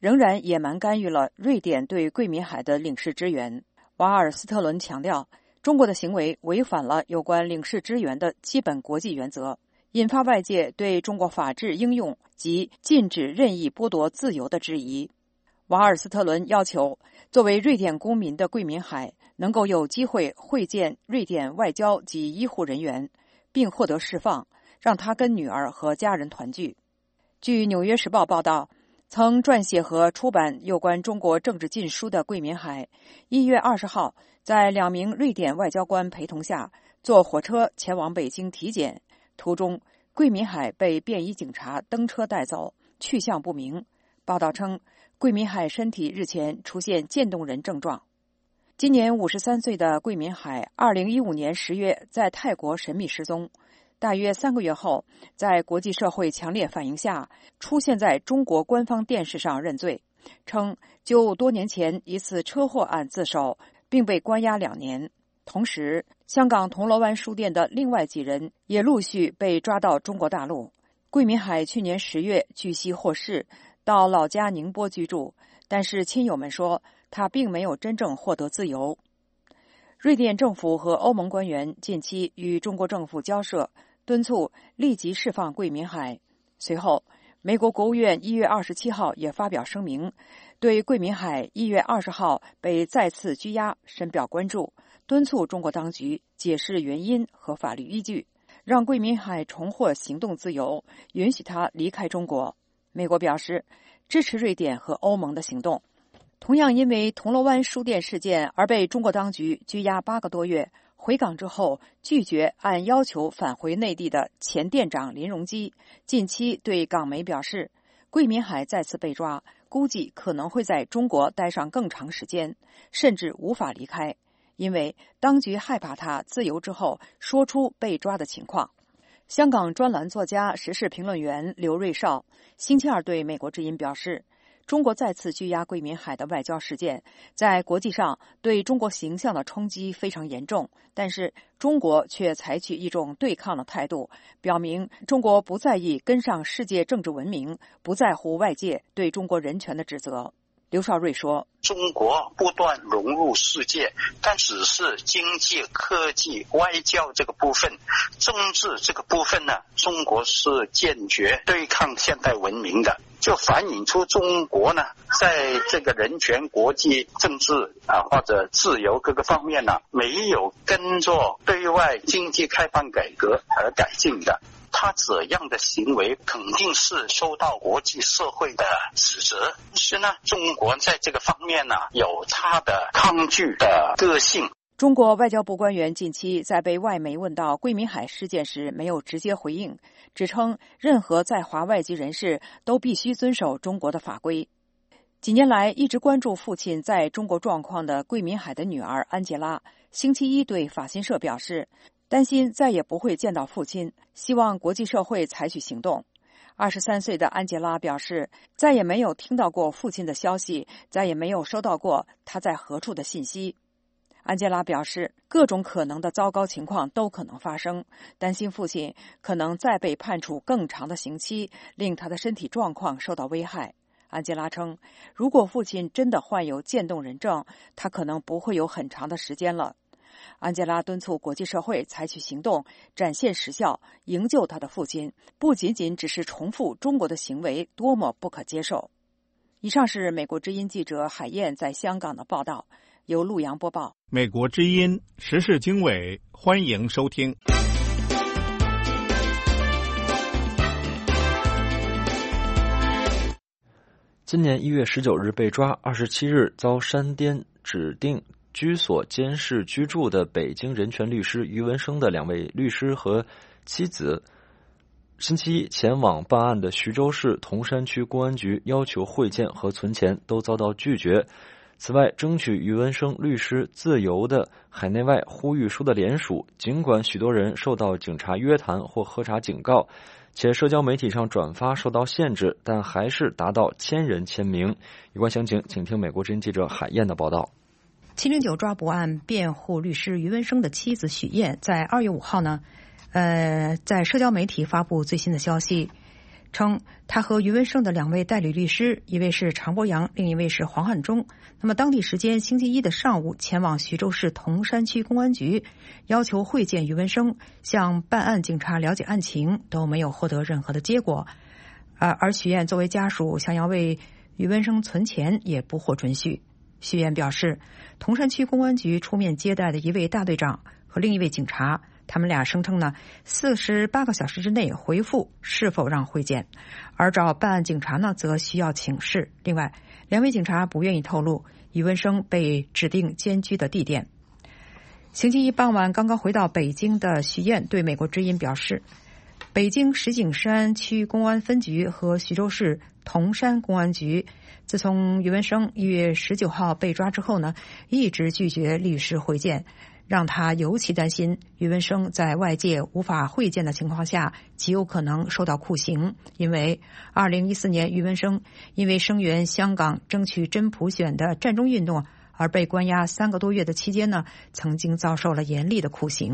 仍然野蛮干预了瑞典对桂民海的领事支援。瓦尔斯特伦强调，中国的行为违反了有关领事支援的基本国际原则，引发外界对中国法治应用及禁止任意剥夺自由的质疑。瓦尔斯特伦要求，作为瑞典公民的桂民海能够有机会会见瑞典外交及医护人员，并获得释放，让他跟女儿和家人团聚。据《纽约时报》报道，曾撰写和出版有关中国政治禁书的桂民海，一月二十号在两名瑞典外交官陪同下坐火车前往北京体检，途中桂民海被便衣警察登车带走，去向不明。报道称，桂民海身体日前出现渐冻人症状。今年五十三岁的桂民海，二零一五年十月在泰国神秘失踪。大约三个月后，在国际社会强烈反应下，出现在中国官方电视上认罪，称就多年前一次车祸案自首，并被关押两年。同时，香港铜锣湾书店的另外几人也陆续被抓到中国大陆。桂民海去年十月据悉获释，到老家宁波居住，但是亲友们说他并没有真正获得自由。瑞典政府和欧盟官员近期与中国政府交涉，敦促立即释放桂民海。随后，美国国务院一月二十七号也发表声明，对桂民海一月二十号被再次拘押深表关注，敦促中国当局解释原因和法律依据，让桂民海重获行动自由，允许他离开中国。美国表示支持瑞典和欧盟的行动。同样因为铜锣湾书店事件而被中国当局拘押八个多月，回港之后拒绝按要求返回内地的前店长林荣基，近期对港媒表示，桂民海再次被抓，估计可能会在中国待上更长时间，甚至无法离开，因为当局害怕他自由之后说出被抓的情况。香港专栏作家、时事评论员刘瑞绍星期二对美国之音表示，中国再次拘押桂民海的外交事件在国际上对中国形象的冲击非常严重，但是中国却采取一种对抗的态度，表明中国不在意跟上世界政治文明，不在乎外界对中国人权的指责。刘少瑞说， 中国不断融入世界，但只是经济、科技、外交这个部分，政治这个部分呢，中国是坚决对抗现代文明的，就反映出中国呢，在这个人权、国际政治啊或者自由各个方面呢，没有跟着对外经济开放改革而改进的。他这样的行为肯定是受到国际社会的指责，但是呢，中国在这个方面呢，有他的抗拒的个性。 中国外交部官员近期在被外媒问到桂民海事件时没有直接回应，只称任何在华外籍人士都必须遵守中国的法规。几年来一直关注父亲在中国状况的桂民海的女儿安杰拉，星期一对法新社表示，担心再也不会见到父亲，希望国际社会采取行动。二十三岁的安杰拉表示，再也没有听到过父亲的消息，再也没有收到过他在何处的信息。安杰拉表示，各种可能的糟糕情况都可能发生，担心父亲可能再被判处更长的刑期，令他的身体状况受到危害。安杰拉称，如果父亲真的患有渐冻人症，他可能不会有很长的时间了。安杰拉敦促国际社会采取行动，展现实效，营救他的父亲，不仅仅只是重复中国的行为多么不可接受。以上是美国之音记者海燕在香港的报道，由陆阳播报。 美国之音时事经纬，欢迎收听。 今年一月十九日被抓，二十七日遭山巅指定居所监视居住的北京人权律师于文生的两位律师和妻子，星期一前往办案的徐州市铜山区公安局要求会见和存钱，都遭到拒绝。此外，争取于文生律师自由的海内外呼吁书的联署，尽管许多人受到警察约谈或喝茶警告，且社交媒体上转发受到限制，但还是达到千人签名。有关详情，请听美国之音记者海燕的报道。 七零九抓捕案辩护律师于文生的妻子许燕在二月五号呢，呃，在社交媒体发布最新的消息， 称他和余文生的两位代理律师，一位是常博阳，另一位是黄汉忠，那么当地时间星期一的上午前往徐州市铜山区公安局，要求会见余文生，向办案警察了解案情，都没有获得任何的结果。而而许燕作为家属想要为余文生存钱，也不获准许。许燕表示，铜山区公安局出面接待的一位大队长和另一位警察，他们俩声称呢，四十八个小时之内回复是否让会见，而找办案警察呢，则需要请示。另外，两位警察不愿意透露余文生被指定监居的地点。星期一傍晚刚刚回到北京的许燕对美国之音表示，北京石景山区公安分局和徐州市铜山公安局自从余文生一月十九号被抓之后呢，一直拒绝律师会见，让他尤其担心余文生在外界无法会见的情况下，极有可能受到酷刑。因为二零一四年余文生因为声援香港争取真普选的战中运动而被关押三个多月的期间呢，曾经遭受了严厉的酷刑。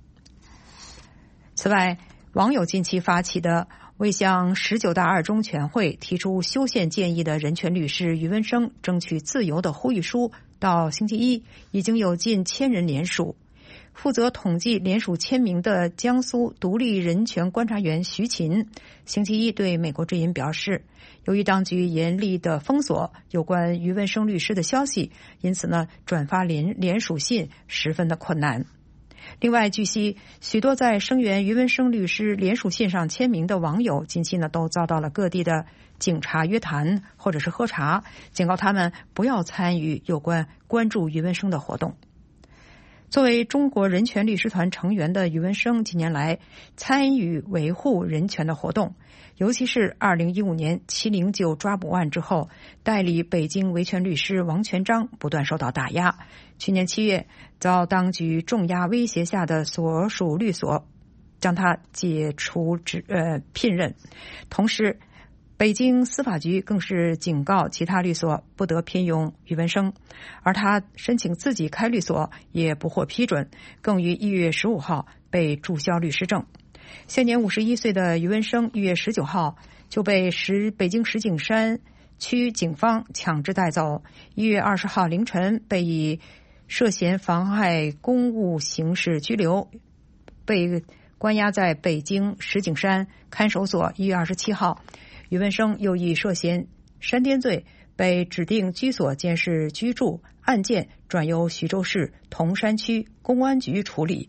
此外，网友近期发起的为向十九大二中全会提出修宪建议的人权律师余文生争取自由的呼吁书，到星期一已经有近千人联署。负责统计联署签名的江苏独立人权观察员徐勤星期一对美国之音表示，由于当局严厉的封锁有关余文生律师的消息，因此呢，转发联联署信十分的困难。另外，据悉，许多在声援余文生律师联署信上签名的网友，近期呢都遭到了各地的警察约谈或者是喝茶，警告他们不要参与有关关注余文生的活动。作为中国人权律师团成员的余文生，近年来参与维护人权的活动，尤其是二零一五年七零九抓捕案之后，代理北京维权律师王全章不断受到打压。去年七月，遭当局重压威胁下的所属律所将他解除职呃聘任，同时北京司法局更是警告其他律所不得聘用余文生，而他申请自己开律所也不获批准，更于一月十五号被注销律师证。现年五十一岁的余文生一月十九号就被石北京石景山区警方强制带走，一月二十号凌晨被以涉嫌妨害公务刑事拘留，被关押在北京石景山看守所。一月二十七号，余文生又以涉嫌煽颠罪被指定居所监视居住，案件转由徐州市铜山区公安局处理。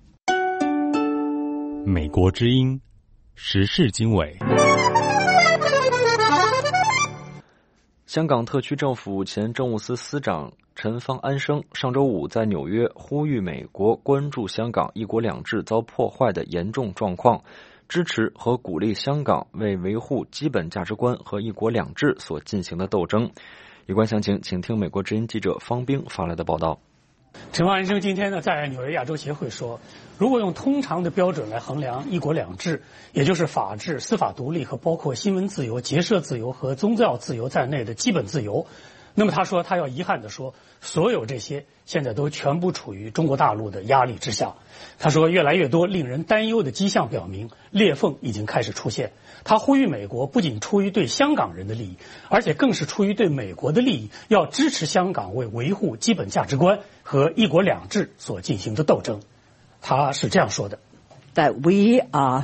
美国之音时事经纬。 香港特区政府前政务司司长陈方安生上周五在纽约呼吁美国关注香港一国两制遭破坏的严重状况，支持和鼓励香港为维护基本价值观和一国两制所进行的斗争。有关详情，请听美国之音记者方冰发来的报道。 陈方安生今天呢，在纽约亚洲协会说，如果用通常的标准来衡量一国两制，也就是法治、司法独立和包括新闻自由、结社自由和宗教自由在内的基本自由，那么他说他要遗憾地说，所有这些现在都全部处于中国大陆的压力之下。他说，越来越多令人担忧的迹象表明，裂缝已经开始出现。他呼吁美国不仅出于对香港人的利益，而且更是出于对美国的利益，要支持香港为维护基本价值观和一国两制所进行的斗争。他是这样说的 ：That we are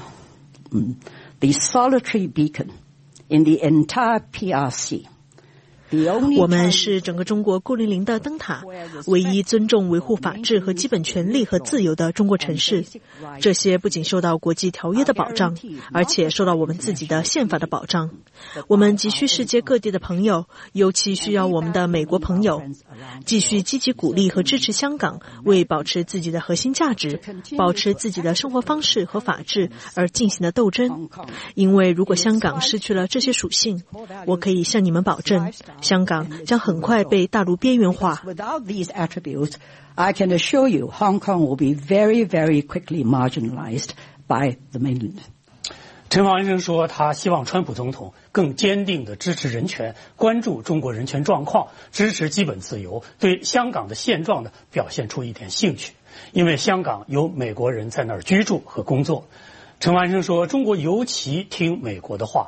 the solitary beacon in the entire P R C。 我们是整个中国孤零零的灯塔，唯一尊重维护法治和基本权利和自由的中国城市。这些不仅受到国际条约的保障，而且受到我们自己的宪法的保障。我们急需世界各地的朋友，尤其需要我们的美国朋友，继续积极鼓励和支持香港为保持自己的核心价值、保持自己的生活方式和法治而进行的斗争。因为如果香港失去了这些属性，我可以向你们保证，香港将很快被大陆边缘化。 Without these attributes, I can assure you Hong Kong will be very, very quickly marginalized by the mainland. 陈方安生说，他希望川普总统更坚定地支持人权，关注中国人权状况，支持基本自由，对香港的现状呢表现出一点兴趣，因为香港有美国人在那儿居住和工作。陈方安生说，中国尤其听美国的话，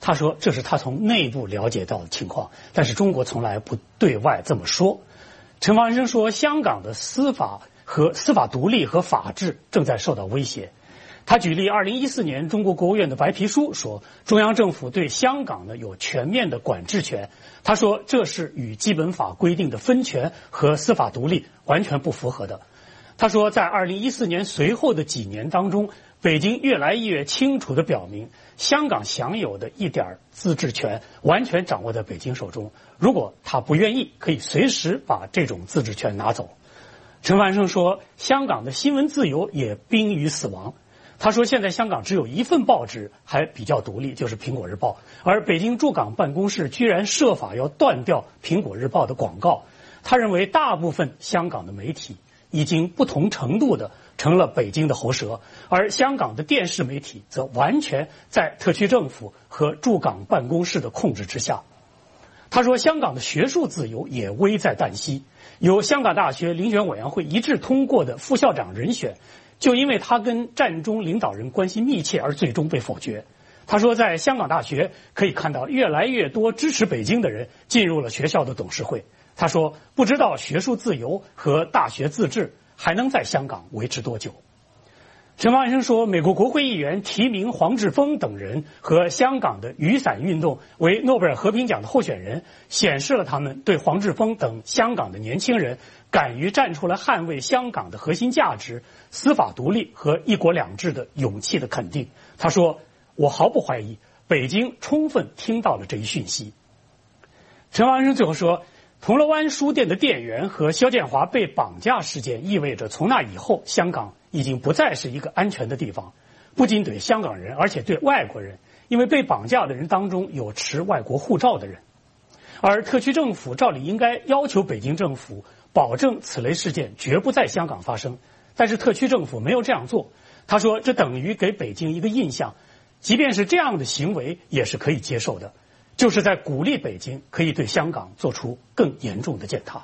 他说这是他从内部了解到的情况，但是中国从来不对外这么说。陈方安生说，香港的司法和司法独立和法治正在受到威胁。他举例二零一四年中国国务院的白皮书说，中央政府对香港呢有全面的管制权。他说这是与基本法规定的分权和司法独立完全不符合的。他说在二零一四年随后的几年当中，北京越来越清楚地表明，香港享有的一点自治权完全掌握在北京手中，如果他不愿意，可以随时把这种自治权拿走。陈凡生说，香港的新闻自由也濒于死亡。他说现在香港只有一份报纸还比较独立，就是苹果日报，而北京驻港办公室居然设法要断掉苹果日报的广告。他认为大部分香港的媒体已经不同程度的成了北京的喉舌，而香港的电视媒体则完全在特区政府和驻港办公室的控制之下。他说香港的学术自由也危在旦夕，由香港大学遴选委员会一致通过的副校长人选，就因为他跟战中领导人关系密切而最终被否决。他说在香港大学可以看到越来越多支持北京的人进入了学校的董事会。他说不知道学术自由和大学自治还能在香港维持多久。陈方安生说，美国国会议员提名黄志峰等人和香港的雨伞运动为诺贝尔和平奖的候选人，显示了他们对黄志峰等香港的年轻人敢于站出来捍卫香港的核心价值、司法独立和一国两制的勇气的肯定。他说，我毫不怀疑北京充分听到了这一讯息。陈方安生最后说，铜锣湾书店的店员和肖建华被绑架事件意味着从那以后香港已经不再是一个安全的地方，不仅对香港人，而且对外国人，因为被绑架的人当中有持外国护照的人。而特区政府照理应该要求北京政府保证此类事件绝不在香港发生，但是特区政府没有这样做。他说这等于给北京一个印象，即便是这样的行为也是可以接受的，就是在鼓励北京可以对香港做出更严重的践踏。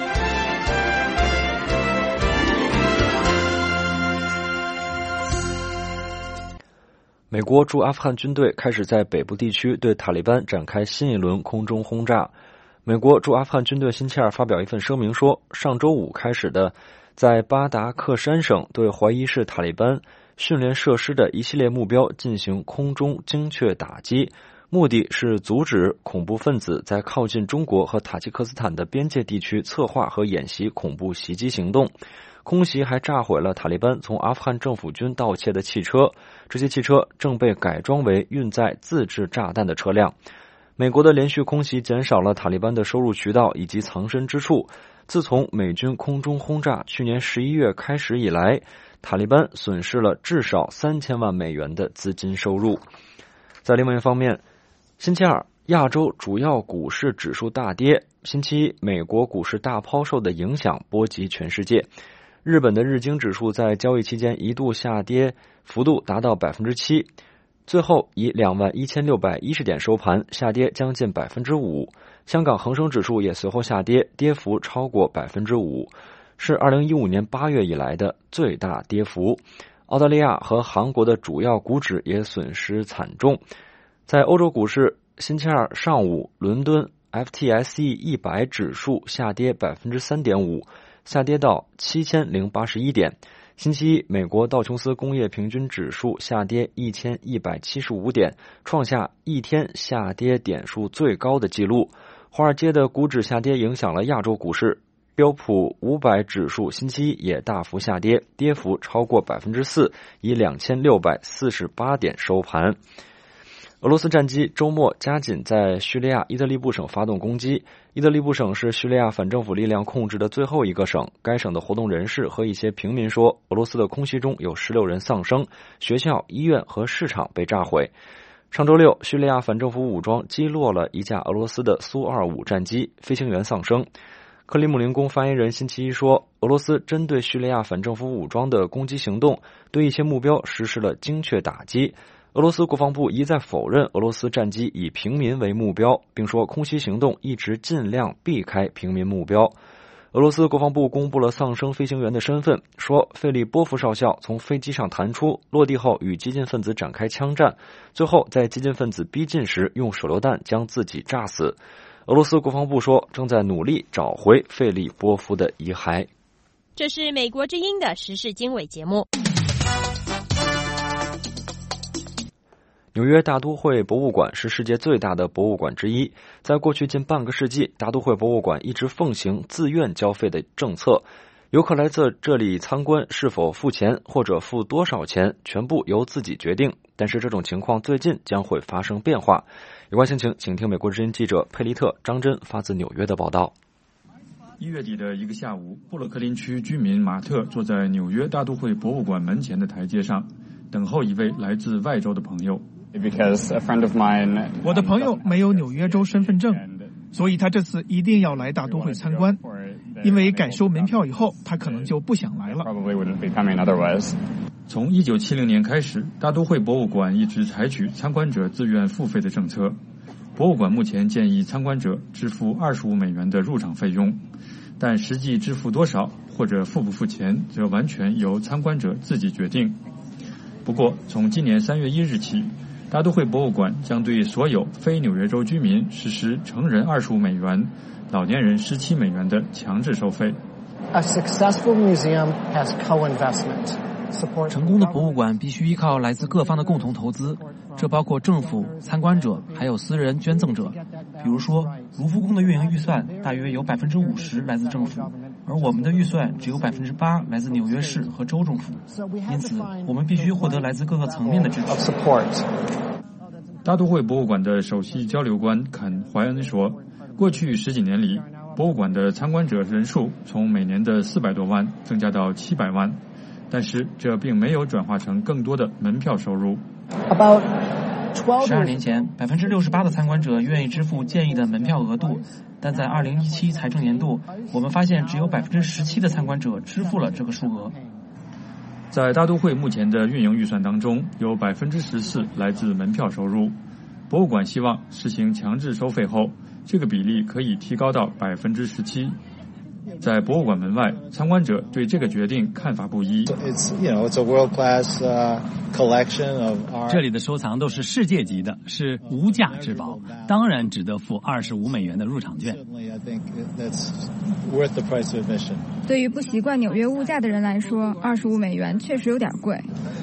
美国驻阿富汗军队开始在北部地区对塔利班展开新一轮空中轰炸。美国驻阿富汗军队星期二发表一份声明说，上周五开始的在巴达克山省对怀疑是塔利班训练设施的一系列目标进行空中精确打击，目的是阻止恐怖分子在靠近中国和塔吉克斯坦的边界地区策划和演习恐怖袭击行动。空袭还炸毁了塔利班从阿富汗政府军盗窃的汽车，这些汽车正被改装为运载自制炸弹的车辆。美国的连续空袭减少了塔利班的收入渠道以及藏身之处。自从美军空中轰炸去年十一月开始以来，塔利班损失了至少三千万美元的资金收入。在另外一方面，星期二亚洲主要股市指数大跌，星期一美国股市大抛售的影响波及全世界。日本的日经指数在交易期间一度下跌幅度达到 百分之七， 最后以 两万一千六百一十 点收盘，下跌将近 百分之五。 香港恒生指数也随后下跌，跌幅超过 百分之五， 是二零一五年八月以来的最大跌幅。澳大利亚和韩国的主要股指也损失惨重。在欧洲股市，星期二上午伦敦 F T S E 一百指数下跌 百分之三点五，下跌到七千零八十一点。星期一，美国道琼斯工业平均指数下跌一千一百七十五点，创下一天下跌点数最高的纪录。华尔街的股指下跌影响了亚洲股市，标普五百指数星期一也大幅下跌，跌幅超过 百分之四， 以两千六百四十八点收盘。俄罗斯战机周末加紧在叙利亚伊德利布省发动攻击。伊德利布省是叙利亚反政府力量控制的最后一个省，该省的活动人士和一些平民说，俄罗斯的空袭中有十六人丧生，学校、医院和市场被炸毁。上周六，叙利亚反政府武装击落了一架俄罗斯的苏二五战机，飞行员丧生。克里姆林宫发言人星期一说，俄罗斯针对叙利亚反政府武装的攻击行动对一些目标实施了精确打击。俄罗斯国防部一再否认俄罗斯战机以平民为目标，并说空袭行动一直尽量避开平民目标。 俄罗斯国防部公布了丧生飞行员的身份，说费利波夫少校从飞机上弹出，落地后与激进分子展开枪战，最后在激进分子逼近时用手榴弹将自己炸死。俄罗斯国防部说，正在努力找回费利波夫的遗骸。 这是美国之音的时事经纬节目。 纽约大都会博物馆是世界最大的博物馆之一，在过去近半个世纪，大都会博物馆一直奉行自愿交费的政策，游客来自这里参观是否付钱或者付多少钱，全部由自己决定。但是这种情况最近将会发生变化。有关详情，请听美国之音记者佩利特、张真发自纽约的报道。 一月底的一个下午，布鲁克林区居民马特坐在纽约大都会博物馆门前的台阶上，等候一位来自外州的朋友。 我的朋友没有纽约州身份证，所以他这次一定要来大都会参观，因为改收门票以后，他可能就不想来了。 从一九七零年开始，大都会博物馆一直采取参观者自愿付费的政策。博物馆目前建议参观者支付二十五美元的入场费用，但实际支付多少或者付不付钱，则完全由参观者自己决定。不过，从今年三月一日起，大都会博物馆将对所有非纽约州居民实施成人二十五美元、老年人十七美元的强制收费。 A successful museum has co-investment. 成功的博物馆必须依靠来自各方的共同投资，这包括政府、参观者还有私人捐赠者。比如说，卢浮宫的运营预算大约有百分之五十来自政府，而我们的预算只有百分之八来自纽约市和州政府。因此，我们必须获得来自各个层面的支持。 大都会博物馆的首席交流官肯·怀恩说，过去十几年里，博物馆的参观者人数从每年的四百多万增加到七百万。但是这并没有转化成更多的门票收入。 十二年前，百分之六十八的参观者愿意支付建议的门票额度，但在二零一七财政年度，我们发现只有百分之十七的参观者支付了这个数额。 在大都会目前的运营预算当中，有百分之十四来自门票收入。博物馆希望实行强制收费后，这个比例可以提高到百分之十七。在博物馆门外，参观者对这个决定看法不一。 这里的收藏都是世界级的，是无价之宝，当然值得付二十五美元的入场券。 对于不习惯纽约物价的人来说，二十五美元确实有点贵。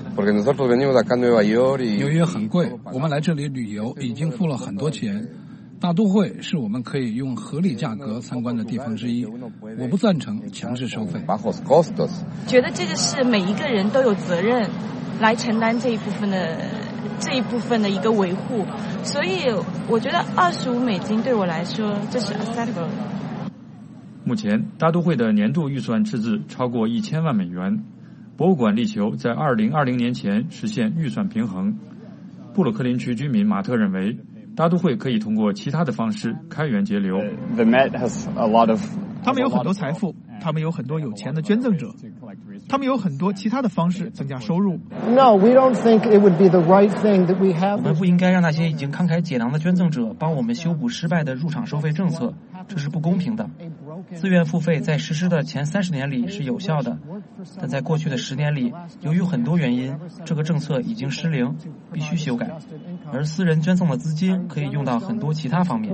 纽约很贵，我们来这里旅游已经付了很多钱。大都会是我们可以用合理价格参观的地方之一，我不赞成强制收费。 觉得这个是每一个人都有责任来承担这一部分的这一部分的一个维护，所以我觉得二十五美金对我来说这是 acceptable。 目前大都会的年度预算赤字超过一千万美元，博物馆力求在二零二零年前实现预算平衡。布鲁克林区居民马特认为，大都会可以通过其他的方式开源节流。 他们有很多财富，他们有很多有钱的捐赠者，他们有很多其他的方式增加收入。 我们不应该让那些已经慷慨解囊的捐赠者帮我们修补失败的入场收费政策，这是不公平的。自愿付费在实施的前三十年里是有效的，但在过去的十年里，由于很多原因，这个政策已经失灵，必须修改。而私人捐赠的资金可以用到很多其他方面。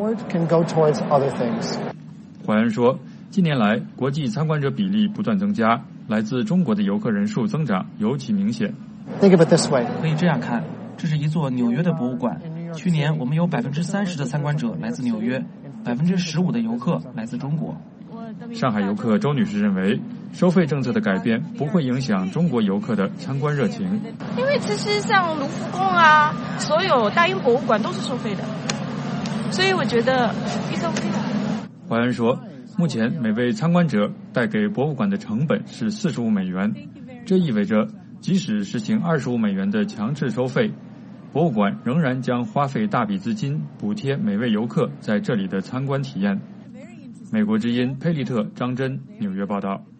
怀恩说，近年来国际参观者比例不断增加，来自中国的游客人数增长尤其明显。 可以这样看，这是一座纽约的博物馆。去年我们有百分之三十的参观者来自纽约，百分之十五的游客来自中国。 上海游客周女士认为，收费政策的改变不会影响中国游客的参观热情。 因为其实像卢浮宫啊，所有大英博物馆都是收费的，所以我觉得 it's okay。 怀恩说，目前每位参观者带给博物馆的成本是四十五美元，这意味着即使实行二十五美元的强制收费，博物馆仍然将花费大笔资金补贴每位游客在这里的参观体验。美国之音佩利特、张真，纽约报道。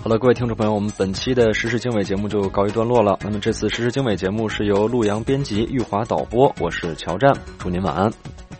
好了，各位听众朋友，我们本期的时事经纬节目就告一段落了。那么这次时事经纬节目是由陆阳编辑，玉华导播，我是乔战，祝您晚安。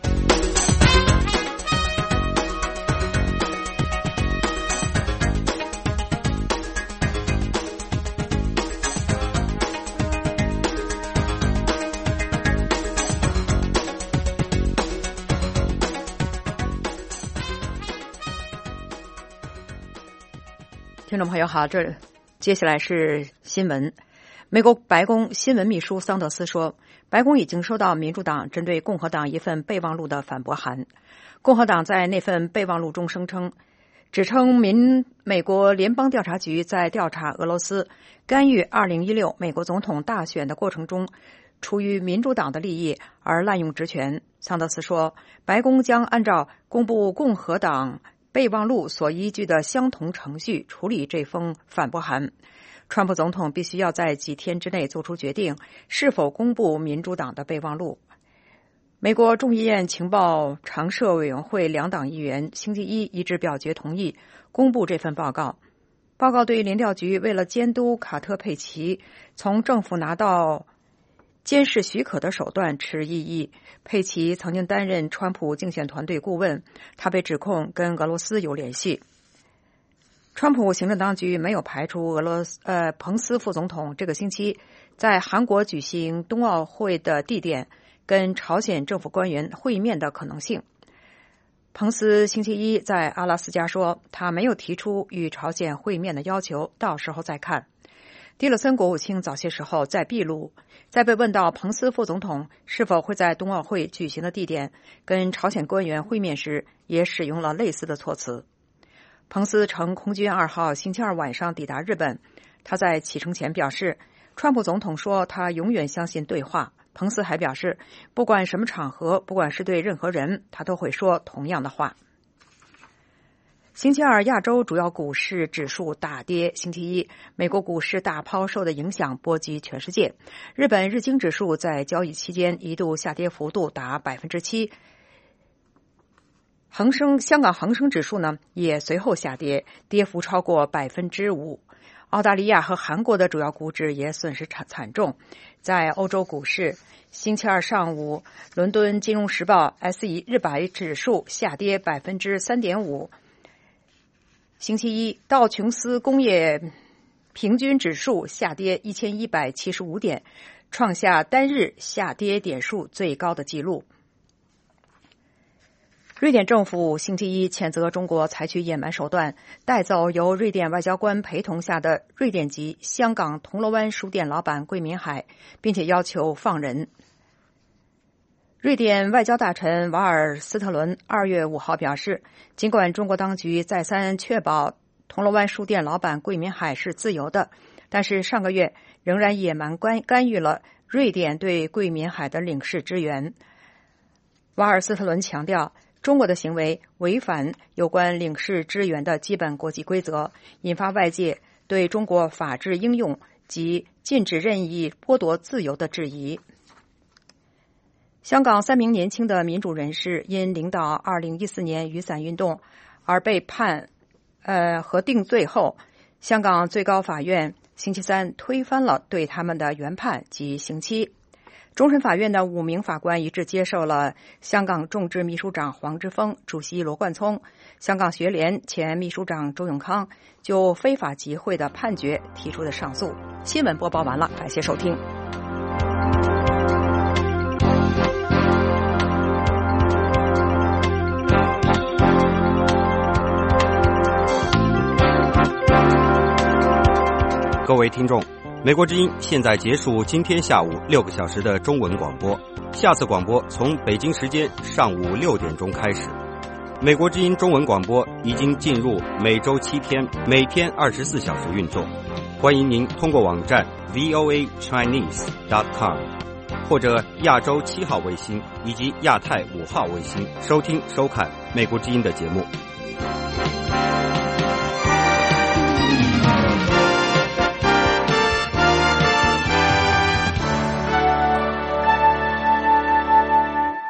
听众朋友好，这接下来是新闻。美国白宫新闻秘书桑德斯说，白宫已经收到民主党针对共和党一份备忘录的反驳函。共和党在那份备忘录中声称，指称民美国联邦调查局在调查俄罗斯干预二零一六美国总统大选的过程中，出于民主党的利益而滥用职权。桑德斯说，白宫将按照公布共和党备忘录所依据的相同程序处理这封反驳函。川普总统必须要在几天之内做出决定，是否公布民主党的备忘录。美国众议院情报常设委员会两党议员星期一一致表决同意公布这份报告。报告对联调局为了监督卡特佩奇从政府拿到监视许可的手段持异议。佩奇曾经担任川普竞选团队顾问，他被指控跟俄罗斯有联系。川普行政当局没有排除俄罗斯呃彭斯副总统这个星期在韩国举行冬奥会的地点跟朝鲜政府官员会面的可能性。彭斯星期一在阿拉斯加说，他没有提出与朝鲜会面的要求，到时候再看。蒂勒森国务卿早些时候在秘鲁，在被问到彭斯副总统是否会在冬奥会举行的地点跟朝鲜官员会面时，也使用了类似的措辞。彭斯乘空军二号星期二晚上抵达日本，他在启程前表示，川普总统说他永远相信对话。彭斯还表示，不管什么场合，不管是对任何人，他都会说同样的话。星期二，亚洲主要股市指数大跌。星期一，美国股市大抛售的影响波及全世界。日本日经指数在交易期间一度下跌幅度达百分之七。恒生香港恒生指数呢也随后下跌，跌幅超过百分之五。澳大利亚和韩国的主要股指也损失惨惨重。在欧洲股市，星期二上午，伦敦金融时报 S 一 日百指数下跌百分之三点五。星期一，道琼斯工业平均指数下跌一千一百七十五点，创下单日下跌点数最高的纪录。瑞典政府星期一谴责中国采取野蛮手段带走由瑞典外交官陪同下的瑞典籍香港铜锣湾书店老板桂民海，并且要求放人。瑞典外交大臣瓦尔斯特伦二月五号表示，尽管中国当局再三确保铜锣湾书店老板桂民海是自由的，但是上个月仍然野蛮干干预了瑞典对桂民海的领事支援。瓦尔斯特伦强调，中国的行为违反有关领事支援的基本国际规则，引发外界对中国法治应用及禁止任意剥夺自由的质疑。香港三名年轻的民主人士因领导二零一四年雨伞运动而被判呃和定罪后，香港最高法院星期三推翻了对他们的原判及刑期。终审法院的五名法官一致接受了香港众志秘书长黄之锋、主席罗冠聪、香港学联前秘书长周永康就非法集会的判决提出的上诉。新闻播报完了，感谢收听。 各位听众，美国之音现在结束今天下午六个小时的中文广播，下次广播从北京时间上午六点钟开始。美国之音中文广播已经进入每周七天，每天二十四小时运作。欢迎您通过网站 V O A Chinese dot com 或者亚洲七号卫星以及亚太五号卫星收听收看美国之音的节目。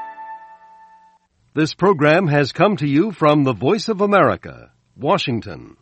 This program has come to you from the Voice of America, Washington.